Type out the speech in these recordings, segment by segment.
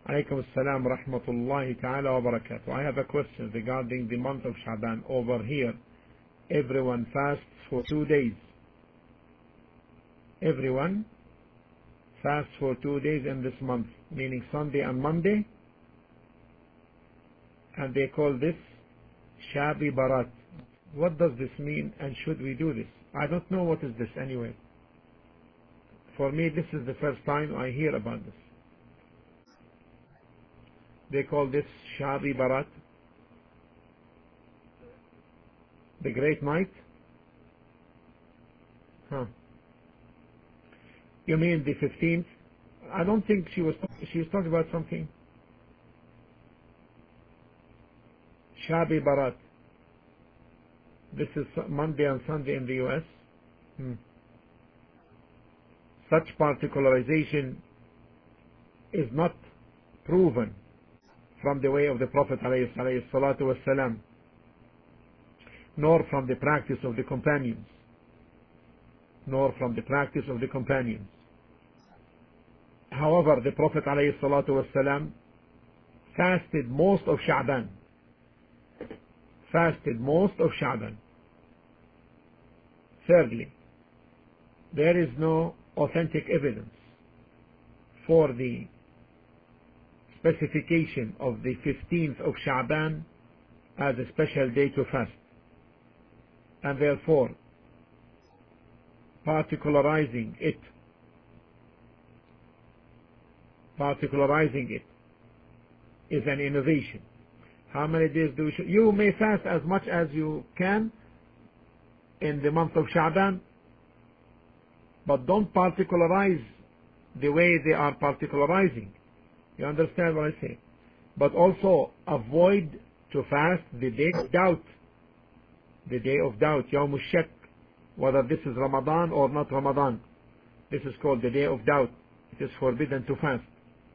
Alaykum assalam wa rahmatullahi ta'ala wa barakatuh. I have a question regarding the month of Sha'ban. Over here, everyone fasts for 2 days. Everyone fasts for 2 days in this month, meaning Sunday and Monday. And they call this Shabi Barat. What does this mean, and should we do this? I don't know what is this anyway. For me, this is the first time I hear about this. They call this Shabi Barat, the great night. You mean the 15th? I don't think she was talking about something. Shabi Barat. This is Monday and Sunday in the US. Such particularization is not proven from the way of the Prophet ﷺ, nor from the practice of the companions. However, the Prophet ﷺ fasted most of Sha'ban. Thirdly, there is no authentic evidence for the specification of the 15th of Sha'ban as a special day to fast, and therefore particularizing it is an innovation. How many days do you may fast as much as you can in the month of Sha'ban, but don't particularize the way they are particularizing. You understand what I say? But also avoid to fast the day of doubt. Yawm al-Shak, whether this is Ramadan or not Ramadan. This is called the day of doubt. It is forbidden to fast.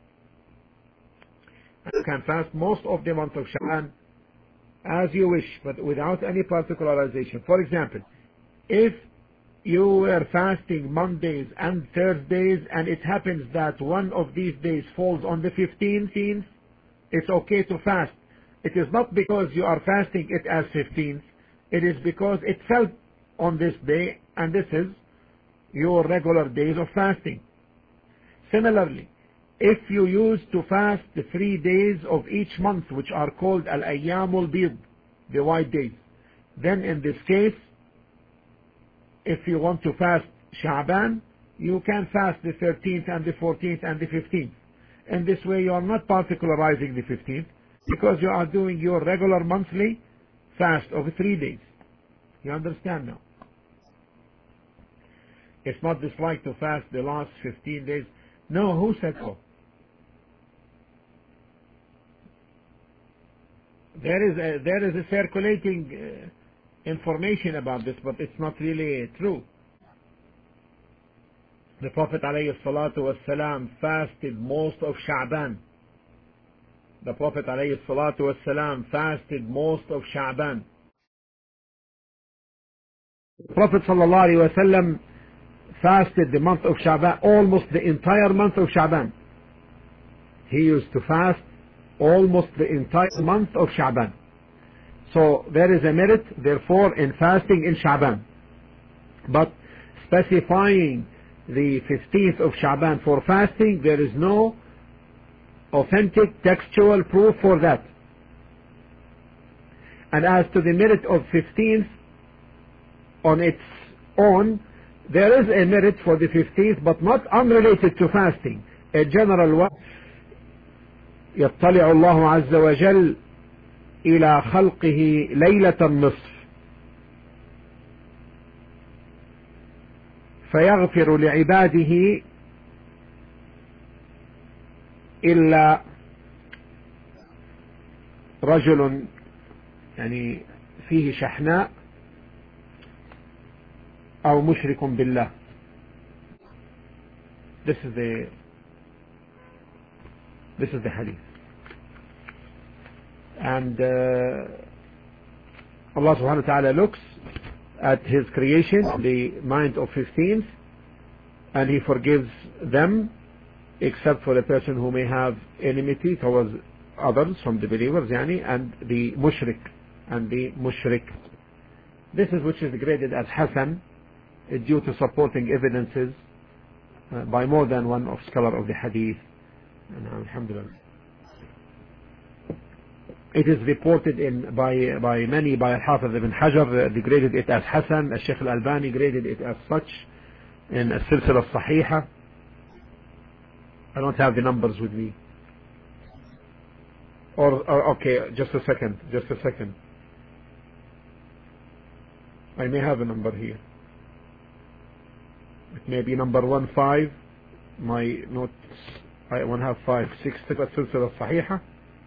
And you can fast most of the month of Sha'ban as you wish, but without any particularization. For example, if you were fasting Mondays and Thursdays, and it happens that one of these days falls on the 15th, it's okay to fast. It is not because you are fasting it as 15th, it is because it fell on this day, and this is your regular days of fasting. Similarly, if you used to fast the 3 days of each month, which are called Al-Ayyamul Bid, the white days, then in this case, if you want to fast Sha'ban, you can fast the 13th and the 14th and the 15th. In this way, you are not particularizing the 15th, because you are doing your regular monthly fast of 3 days. You understand now? It's not dislike to fast the last 15 days. No, who said so? There is a circulating information about this, but it's not really true. The Prophet ﷺ fasted most of Sha'ban. The Prophet ﷺ fasted most of Sha'ban. The Prophet ﷺ fasted the month of Sha'ban, almost the entire month of Sha'ban. He used to fast almost the entire month of Sha'ban. So there is a merit, therefore, in fasting in Sha'ban. But specifying the 15th of Sha'ban for fasting, there is no authentic textual proof for that. And as to the merit of 15th on its own, there is a merit for the 15th, but not unrelated to fasting. A general one. يطلع الله عز وجل إلى خلقه ليلة النصف فيغفر لعباده إلا رجل يعني فيه شحناء أو مشرك بالله. This is the hadith. And Allah subhanahu wa ta'ala looks at his creation, the night of 15th, and he forgives them except for a person who may have enmity towards others from the believers, yani, and the mushrik. This is which is graded as Hasan due to supporting evidences by more than one of scholar of the hadith. And alhamdulillah. It is reported by many, by Al-Hafiz ibn Hajar, they graded it as Hasan. Shaykh Al-Albani graded it as such in As-Silsila As-Sahiha. I don't have the numbers with me. Or okay, just a second. I may have a number here. It may be number 15. My notes, I won't have 5, 6. As-Silsila As-Sahiha.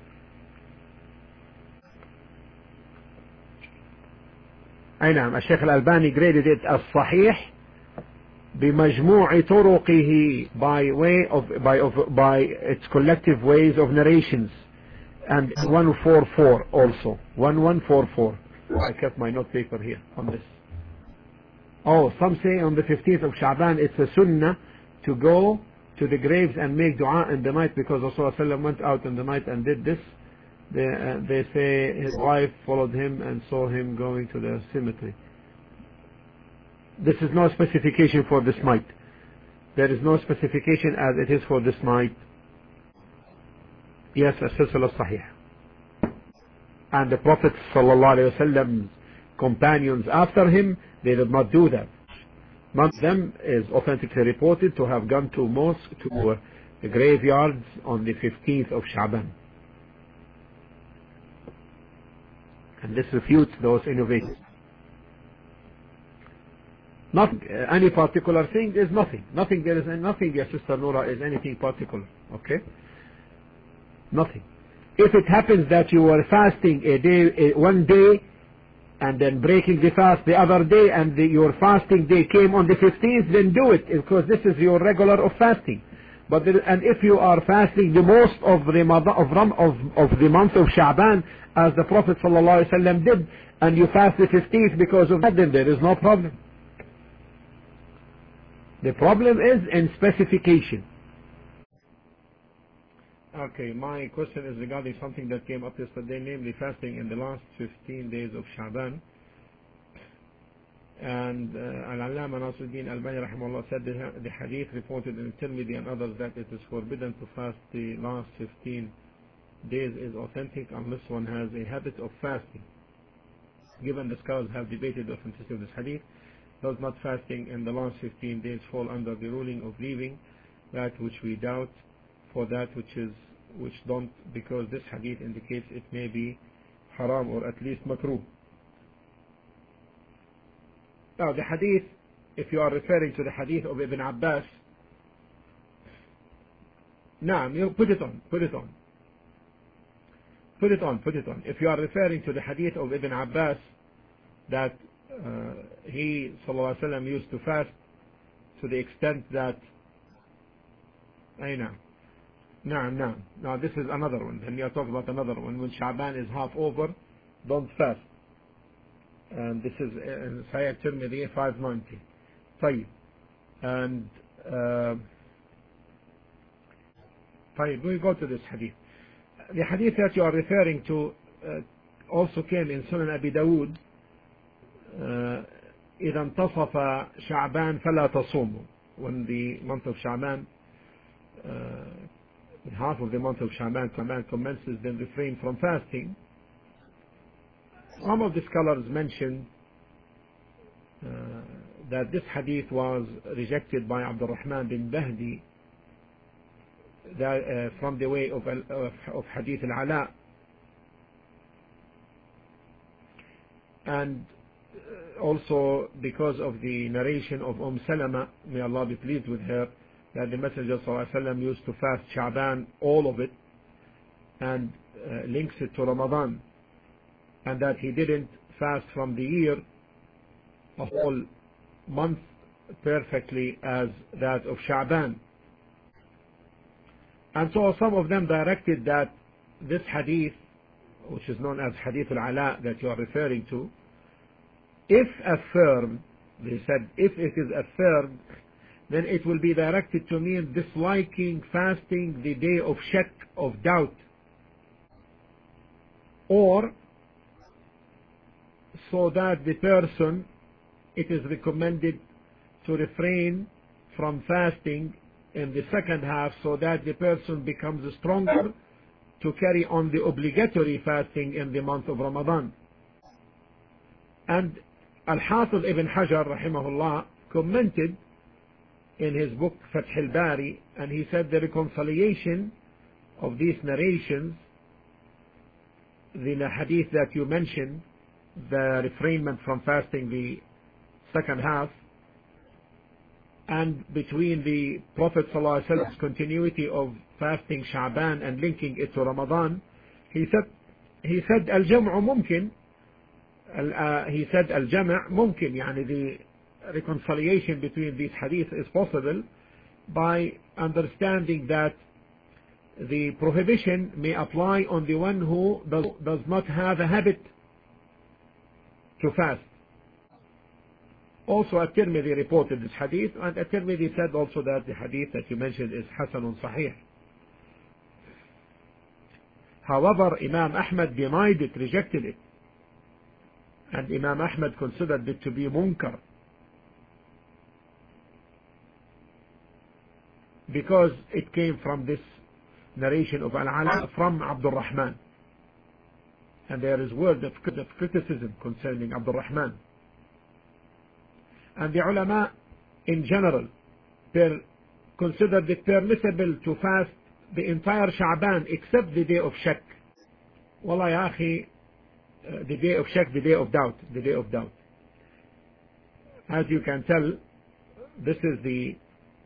أي نعم. الشيخ الألباني graded it as صحيح بمجموع طرقه by its collective ways of narrations, and 144 also 1144. I kept my note paper here on this. Oh, some say on the 15th of Sha'ban it's a sunnah to go to the graves and make dua in the night, because Rasulullah went out in the night and did this. They say his wife followed him and saw him going to the cemetery. This is no specification for this night. There is no specification as it is for this night. Yes, As-Silsila As-Sahih. And the Prophet ﷺ's companions after him, they did not do that. None of them is authentically reported to have gone to mosque, to graveyards on the 15th of Sha'ban. And this refutes those innovations. Not any particular thing is nothing. There is nothing, dear Sister Noura, is anything particular. Okay? Nothing. If it happens that you were fasting one day and then breaking the fast the other day, and your fasting day came on the 15th, then do it, because this is your regular of fasting. And if you are fasting the most of the month of Sha'ban, as the Prophet ﷺ did, and you fast the 15th because of that, then there is no problem. The problem is in specification. Okay, my question is regarding something that came up yesterday, namely fasting in the last 15 days of Sha'ban. And Al-Allama Nasruddin Albani rahimahullah said the hadith reported in Tirmidhi and others that it is forbidden to fast the last 15 days is authentic unless one has a habit of fasting. Given the scholars have debated the authenticity of this hadith, does not fasting in the last 15 days fall under the ruling of leaving that which we doubt for that which don't, because this hadith indicates it may be haram or at least makruh. Now the hadith, if you are referring to the hadith of Ibn Abbas, naam, you put it on. If you are referring to the hadith of Ibn Abbas that he sallallahu alaihi wasallam used to fast to the extent that no, this is another one. Then you are talking about another one. When Sha'ban is half over, don't fast. And this is in Sahih Tirmidhi 590. طيب. And طيب, we go to this hadith. The hadith that you are referring to also came in Sunan Abi Dawud. إذا انتصف شعبان فلا تصوموا. When the month of Sha'ban, half of the month of Sha'ban commences, then refrain from fasting. Some of the scholars mentioned that this hadith was rejected by Abdul Rahman bin Bahdi from the way of hadith al-Ala, and also because of the narration of Salama, may Allah be pleased with her, that the Messenger ﷺ used to fast Sha'ban, all of it, and links it to Ramadan, and that he didn't fast from the year a whole month perfectly as that of Sha'ban. And so some of them directed that this hadith, which is known as Hadith al-Ala that you are referring to, if affirmed, they said if it is affirmed then it will be directed to mean disliking fasting the day of shak, of doubt, or so that the person, it is recommended to refrain from fasting in the second half so that the person becomes stronger to carry on the obligatory fasting in the month of Ramadan. And Al-Hafiz Ibn Hajar rahimahullah commented in his book Fath al-Bari, and he said the reconciliation of these narrations, the hadith that you mentioned, the refrainment from fasting the second half, and between the Prophet ﷺ's continuity of fasting Sha'ban and linking it to Ramadan, he said al-jam'u mumkin, he said al-jam' mumkin, yani the reconciliation between these hadiths is possible by understanding that the prohibition may apply on the one who does not have a habit to fast. Also, At-Tirmidhi reported this hadith, and At-Tirmidhi said also that the hadith that you mentioned is Hasanun Sahih. However, Imam Ahmad denied it, rejected it, and Imam Ahmad considered it to be munkar, because it came from this narration of Al-Ala from Abdul Rahman, and there is word of criticism concerning Abdul Rahman. And the ulama in general considered it permissible to fast the entire Sha'ban except the day of shak. Wallah ya akhi, the day of shak, the day of doubt, the day of doubt. As you can tell, this is the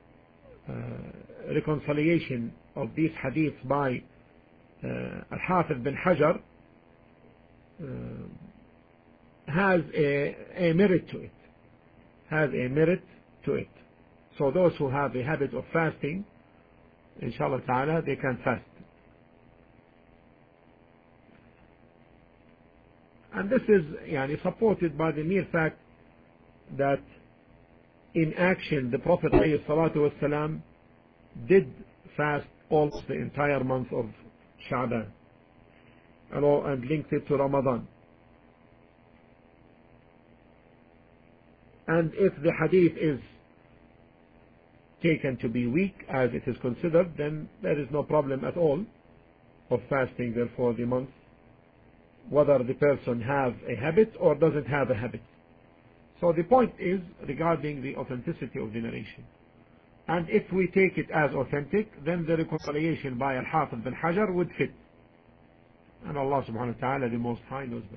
reconciliation of these hadiths by Al-Hafiz bin Hajar has a merit to it. Has a merit to it. So those who have a habit of fasting, inshallah ta'ala, they can fast. And this is supported by the mere fact that in action the Prophet ﷺ did fast almost the entire month of Sha'ban and linked it to Ramadan. And if the hadith is taken to be weak, as it is considered, then there is no problem at all of fasting therefore the month, whether the person have a habit or doesn't have a habit. So the point is regarding the authenticity of the narration. And if we take it as authentic, then the reconciliation by Al-Hafiz bin Hajar would fit. And Allah subhanahu wa ta'ala, the Most High, knows best.